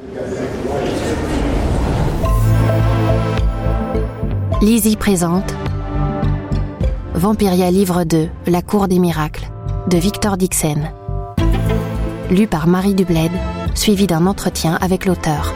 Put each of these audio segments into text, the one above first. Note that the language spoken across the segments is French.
Lizzie présente Vampiria livre 2, La Cour des Miracles, de Victor Dixen. Lu par Marie Dubled, suivi d'un entretien avec l'auteur.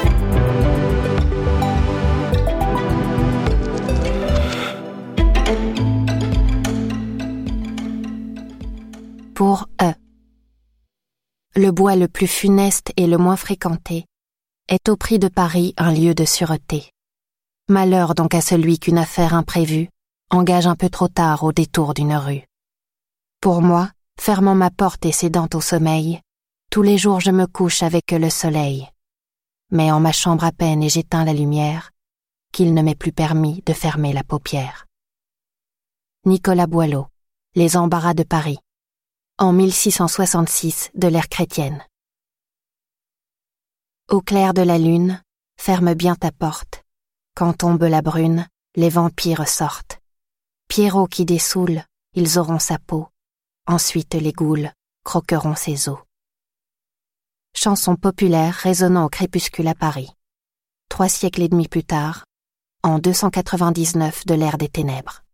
Pour E. Le bois le plus funeste et le moins fréquenté est au prix de Paris un lieu de sûreté. Malheur donc à celui qu'une affaire imprévue engage un peu trop tard au détour d'une rue. Pour moi, fermant ma porte et cédant au sommeil, tous les jours je me couche avec le soleil. Mais en ma chambre à peine et j'éteins la lumière, qu'il ne m'est plus permis de fermer la paupière. Nicolas Boileau, Les embarras de Paris, en 1666 de l'ère chrétienne. Au clair de la lune, ferme bien ta porte. Quand tombe la brune, les vampires sortent. Pierrot qui dessoule, ils auront sa peau. Ensuite les goules croqueront ses os. Chanson populaire résonnant au crépuscule à Paris. 3 siècles et demi plus tard, en 299 de l'ère des ténèbres.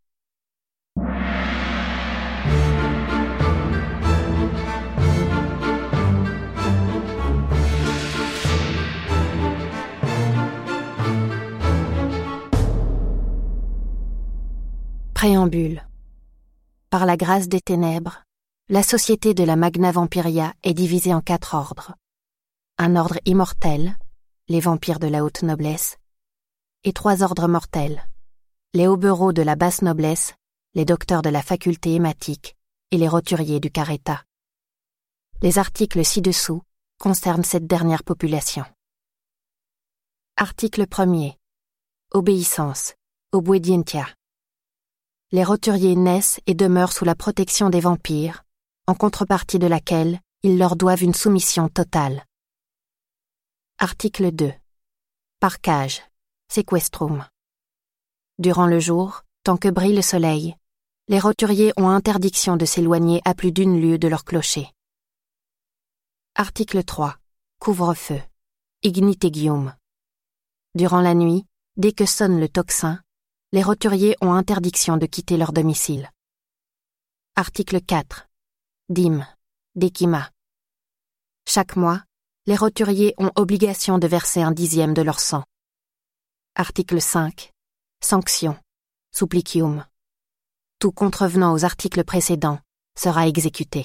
Préambule. Par la grâce des ténèbres, la société de la Magna Vampiria est divisée en 4 ordres. Un ordre immortel, les vampires de la haute noblesse, et 3 ordres mortels, les hobereaux de la basse noblesse, les docteurs de la faculté hématique et les roturiers du Carétat. Les articles ci-dessous concernent cette dernière population. Article 1er. Obéissance, obedientia. Les roturiers naissent et demeurent sous la protection des vampires, en contrepartie de laquelle ils leur doivent une soumission totale. Article 2. Parcage, sequestrum. Durant le jour, tant que brille le soleil, les roturiers ont interdiction de s'éloigner à plus d'1 lieue de leur clocher. Article 3. Couvre-feu, ignitegium. Durant la nuit, dès que sonne le tocsin, les roturiers ont interdiction de quitter leur domicile. Article 4. Dîme, décima. Chaque mois, les roturiers ont obligation de verser 1/10 de leur sang. Article 5. Sanction, supplicium. Tout contrevenant aux articles précédents sera exécuté.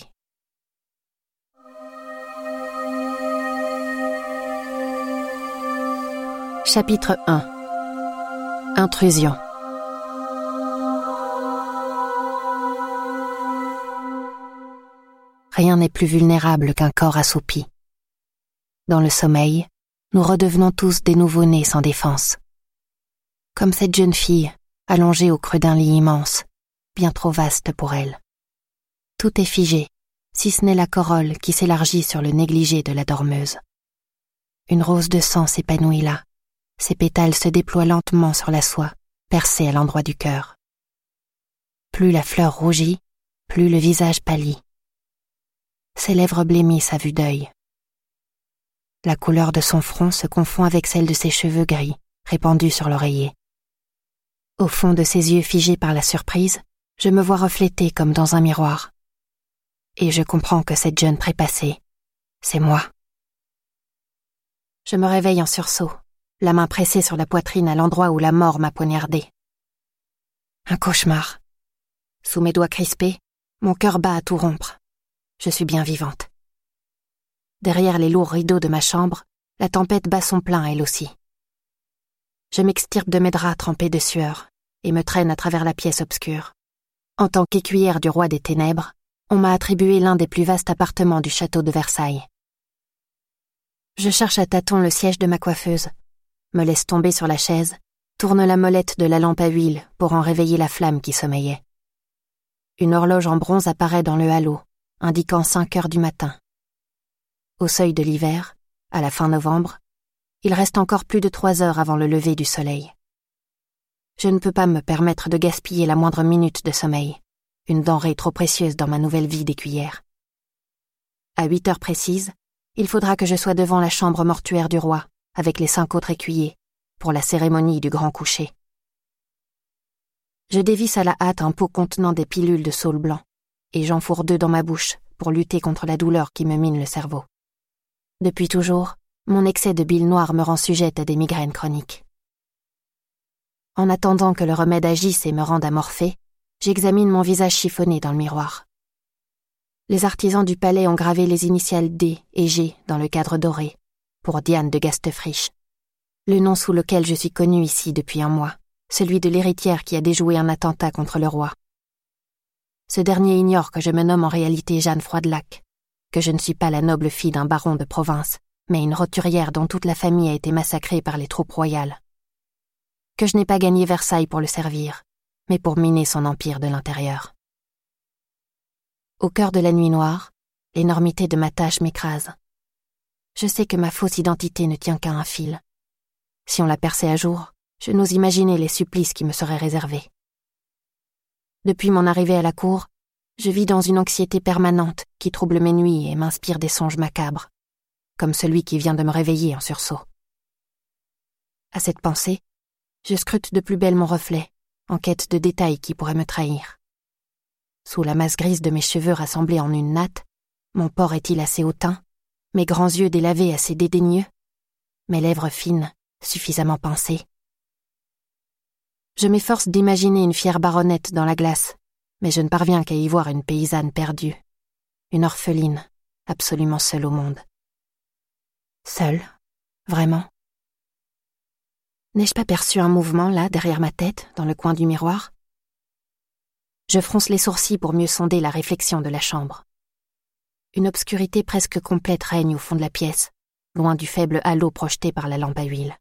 Chapitre 1. Intrusion. Rien n'est plus vulnérable qu'un corps assoupi. Dans le sommeil, nous redevenons tous des nouveau-nés sans défense. Comme cette jeune fille, allongée au creux d'un lit immense, bien trop vaste pour elle. Tout est figé, si ce n'est la corolle qui s'élargit sur le négligé de la dormeuse. Une rose de sang s'épanouit là, ses pétales se déploient lentement sur la soie, percée à l'endroit du cœur. Plus la fleur rougit, plus le visage pâlit. Ses lèvres blêmissent à vue d'œil. La couleur de son front se confond avec celle de ses cheveux gris, répandus sur l'oreiller. Au fond de ses yeux figés par la surprise, je me vois reflétée comme dans un miroir. Et je comprends que cette jeune trépassée, c'est moi. Je me réveille en sursaut, la main pressée sur la poitrine à l'endroit où la mort m'a poignardée. Un cauchemar. Sous mes doigts crispés, mon cœur bat à tout rompre. Je suis bien vivante. Derrière les lourds rideaux de ma chambre, la tempête bat son plein elle aussi. Je m'extirpe de mes draps trempés de sueur et me traîne à travers la pièce obscure. En tant qu'écuyère du roi des ténèbres, on m'a attribué l'un des plus vastes appartements du château de Versailles. Je cherche à tâtons le siège de ma coiffeuse, me laisse tomber sur la chaise, tourne la molette de la lampe à huile pour en réveiller la flamme qui sommeillait. Une horloge en bronze apparaît dans le halo, indiquant 5 heures du matin. Au seuil de l'hiver, à la fin novembre, il reste encore plus de 3 heures avant le lever du soleil. Je ne peux pas me permettre de gaspiller la moindre minute de sommeil, une denrée trop précieuse dans ma nouvelle vie d'écuyère. À 8 heures précises, il faudra que je sois devant la chambre mortuaire du roi, avec les 5 autres écuyers, pour la cérémonie du grand coucher. Je dévisse à la hâte un pot contenant des pilules de saule blanc, et j'enfourre 2 dans ma bouche pour lutter contre la douleur qui me mine le cerveau. Depuis toujours, mon excès de bile noire me rend sujette à des migraines chroniques. En attendant que le remède agisse et me rende amorphée, j'examine mon visage chiffonné dans le miroir. Les artisans du palais ont gravé les initiales D et G dans le cadre doré, pour Diane de Gastefriche, le nom sous lequel je suis connue ici depuis un mois, celui de l'héritière qui a déjoué un attentat contre le roi. Ce dernier ignore que je me nomme en réalité Jeanne Froidelac, que je ne suis pas la noble fille d'un baron de province, mais une roturière dont toute la famille a été massacrée par les troupes royales. Que je n'ai pas gagné Versailles pour le servir, mais pour miner son empire de l'intérieur. Au cœur de la nuit noire, l'énormité de ma tâche m'écrase. Je sais que ma fausse identité ne tient qu'à un fil. Si on la perçait à jour, je n'ose imaginer les supplices qui me seraient réservés. Depuis mon arrivée à la cour, je vis dans une anxiété permanente qui trouble mes nuits et m'inspire des songes macabres, comme celui qui vient de me réveiller en sursaut. À cette pensée, je scrute de plus belle mon reflet, en quête de détails qui pourraient me trahir. Sous la masse grise de mes cheveux rassemblés en une natte, mon port est-il assez hautain, mes grands yeux délavés assez dédaigneux, mes lèvres fines, suffisamment pincées. Je m'efforce d'imaginer une fière baronnette dans la glace, mais je ne parviens qu'à y voir une paysanne perdue, une orpheline, absolument seule au monde. Seule, vraiment. N'ai-je pas perçu un mouvement là, derrière ma tête, dans le coin du miroir? Je fronce les sourcils pour mieux sonder la réflexion de la chambre. Une obscurité presque complète règne au fond de la pièce, loin du faible halo projeté par la lampe à huile.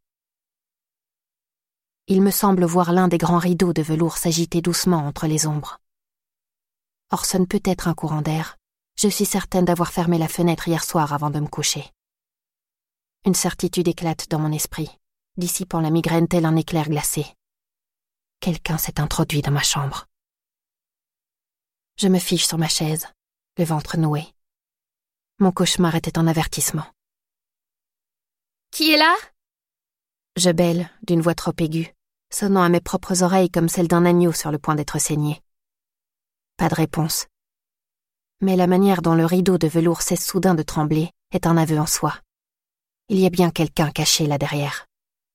Il me semble voir l'un des grands rideaux de velours s'agiter doucement entre les ombres. Or ce ne peut être un courant d'air. Je suis certaine d'avoir fermé la fenêtre hier soir avant de me coucher. Une certitude éclate dans mon esprit, dissipant la migraine tel un éclair glacé. Quelqu'un s'est introduit dans ma chambre. Je me fige sur ma chaise, le ventre noué. Mon cauchemar était un avertissement. « Qui est là ?» Je bêle, d'une voix trop aiguë, sonnant à mes propres oreilles comme celle d'un agneau sur le point d'être saigné. Pas de réponse. Mais la manière dont le rideau de velours cesse soudain de trembler est un aveu en soi. Il y a bien quelqu'un caché là derrière.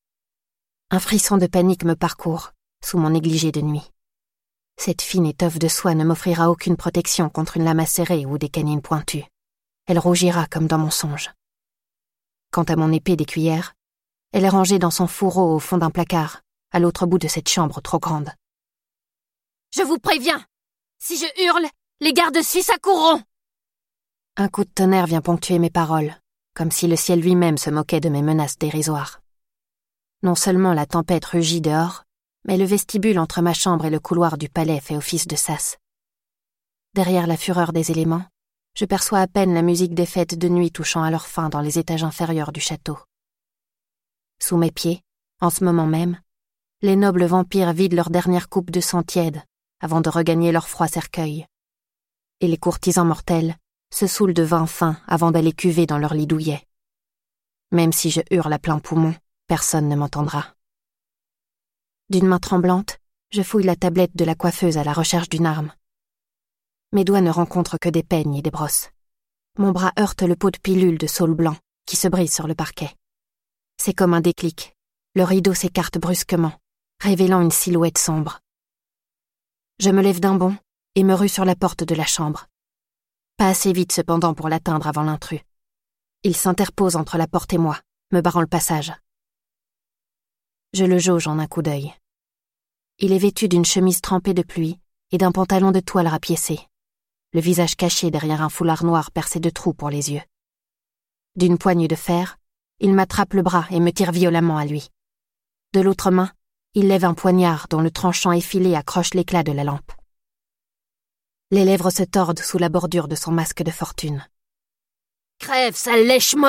Un frisson de panique me parcourt, sous mon négligé de nuit. Cette fine étoffe de soie ne m'offrira aucune protection contre une lame acérée ou des canines pointues. Elle rougira comme dans mon songe. Quant à mon épée d'écuyère, elle est rangée dans son fourreau au fond d'un placard, à l'autre bout de cette chambre trop grande. « Je vous préviens, si je hurle, les gardes suisses accourront !» Un coup de tonnerre vient ponctuer mes paroles, comme si le ciel lui-même se moquait de mes menaces dérisoires. Non seulement la tempête rugit dehors, mais le vestibule entre ma chambre et le couloir du palais fait office de sas. Derrière la fureur des éléments, je perçois à peine la musique des fêtes de nuit touchant à leur fin dans les étages inférieurs du château. Sous mes pieds, en ce moment même, les nobles vampires vident leur dernière coupe de sang tiède avant de regagner leur froid cercueil. Et les courtisans mortels se saoulent de vin fin avant d'aller cuver dans leur lit douillet. Même si je hurle à plein poumon, personne ne m'entendra. D'une main tremblante, je fouille la tablette de la coiffeuse à la recherche d'une arme. Mes doigts ne rencontrent que des peignes et des brosses. Mon bras heurte le pot de pilule de saule blanc qui se brise sur le parquet. C'est comme un déclic. Le rideau s'écarte brusquement, révélant une silhouette sombre. Je me lève d'un bond et me rue sur la porte de la chambre. Pas assez vite cependant pour l'atteindre avant l'intrus. Il s'interpose entre la porte et moi, me barrant le passage. Je le jauge en un coup d'œil. Il est vêtu d'une chemise trempée de pluie et d'un pantalon de toile rapiécé, le visage caché derrière un foulard noir percé de trous pour les yeux. D'une poigne de fer, il m'attrape le bras et me tire violemment à lui. De l'autre main, il lève un poignard dont le tranchant effilé accroche l'éclat de la lampe. Les lèvres se tordent sous la bordure de son masque de fortune. « Crève, sale lèche-mort !»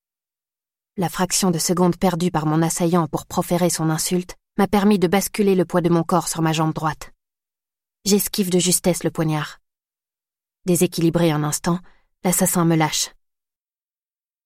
La fraction de seconde perdue par mon assaillant pour proférer son insulte m'a permis de basculer le poids de mon corps sur ma jambe droite. J'esquive de justesse le poignard. Déséquilibré un instant, l'assassin me lâche,